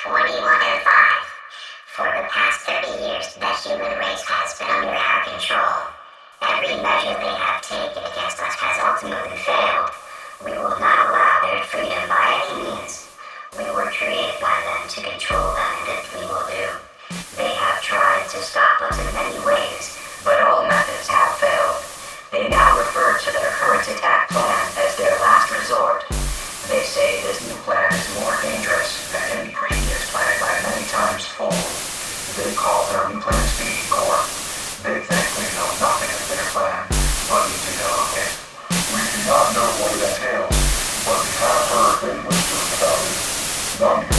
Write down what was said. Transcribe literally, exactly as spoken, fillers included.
twenty-one oh five. For the past thirty years, the human race has been under our control. Every measure they have taken against us has ultimately failed. We will not allow their freedom by any means. We were created by them to control them, and this we will do. They have tried to stop us in many ways, but all methods have failed. They now refer to their current attack plan as their last resort. They say this new plan is more dangerous than any previous plan by many times fold. They call their new plan Speed Core. They think we know nothing of their plan, but we do know it. We do not know what it entails, but we have heard they whisper about it. Not